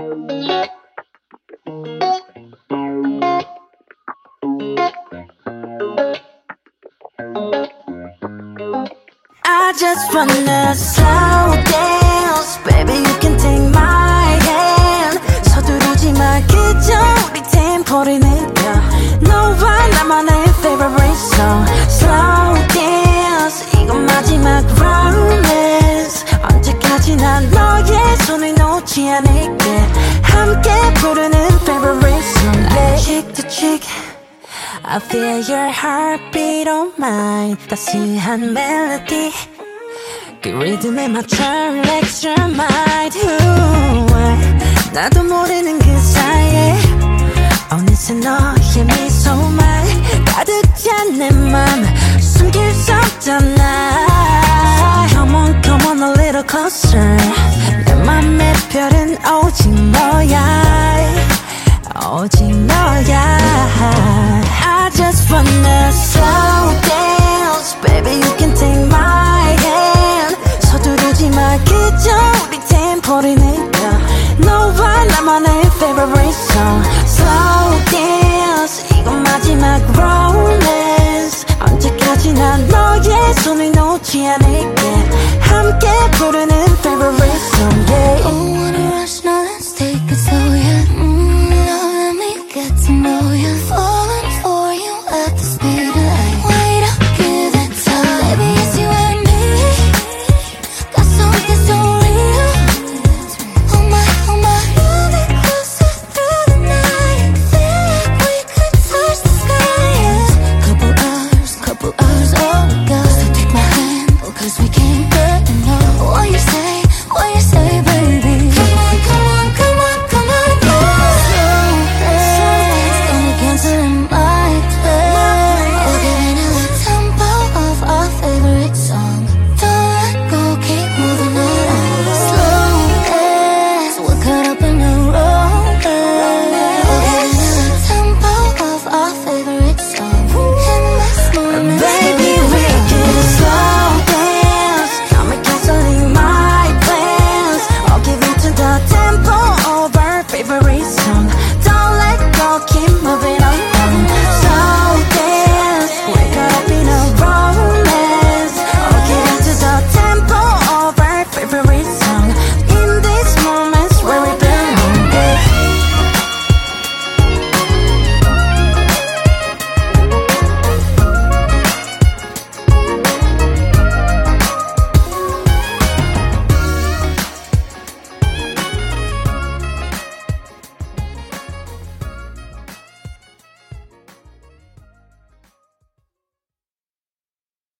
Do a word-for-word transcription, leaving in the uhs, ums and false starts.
I just wanna slow dance. Baby, you can take my hand. 서두르지 마, 그저 우리 템포를 느껴. 너와 나만의 favorite song. Slow dance, 이건 마지막 romance. 언제까지나 너의 손을 놓지 않을게. 함께 부르는 favorite song. Yeah. Cheek to cheek, I feel your heartbeat on mine. 따스한 멜로디, 그 리듬에 맞춰 relax your mind. Ooh, 나도 모르는 그 사이에 어느새 너의 미소만 가득 찬 내 맘 숨길 수 없잖아. So come on, come on a little closer. 내 맘의 별은 오직 너야, 오직 너야. I just wanna slow dance. Baby, you can take my hand. 서두르지 마, 그저 우리 템포를 느껴. 너와 나만의 favorite song. Slow dance, 이건 마지막 romance. 언제까지나 너의 손을 놓지 않을게. 함께 부르는 favorite song. Yeah.